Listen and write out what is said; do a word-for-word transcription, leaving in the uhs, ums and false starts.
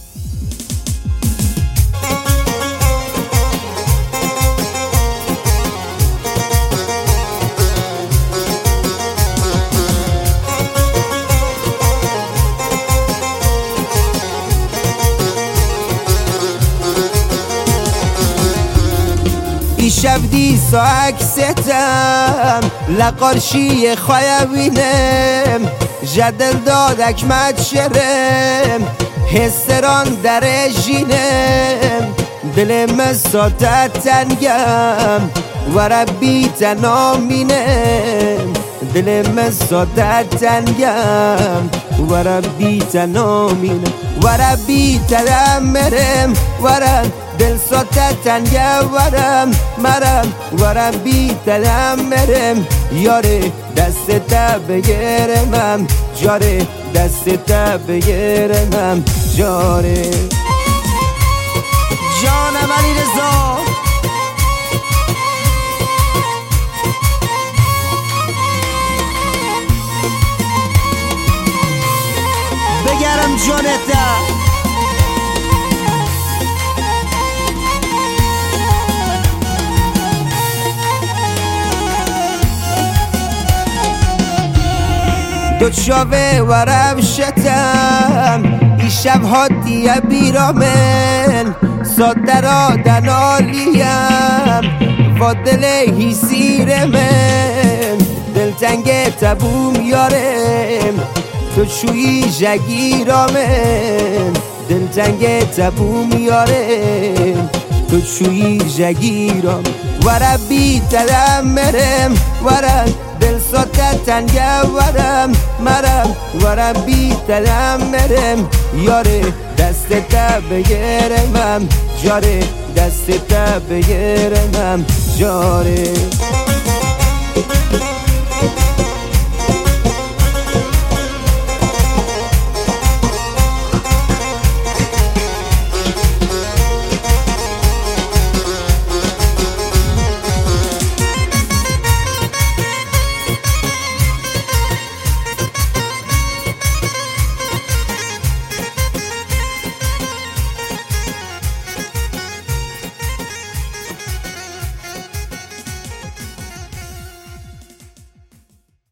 شب دیسا عکستم لقارشی خواهوینم جدل دادک مد شرم حسران در جینم دل مساتت تنگم و ربی تنامینم دل مساتت تنگم و ربی تنامینم و ربی تدمرم ورم دل ساتت تنگه ورم مرم ورم بی تدمرم یاره دست تا بگیرمم جاره دست تا بگیرمم جاره جانم علی رضا بگرم جانتا دو شاوه ورم شتم ای شب هاتیه بیرامن ساده را دنالیم و دل هیسیر من دل تنگ تبوم یارم تو چوی جگیرامن دل تنگ تبوم یارم تو چوی جگیرام و ربی تدمرم ورم دل ساتت تنگه ورم مرم ورم بی تدمرم یاره دست تا بگیرمم جاره دست تا بگیرمم جاره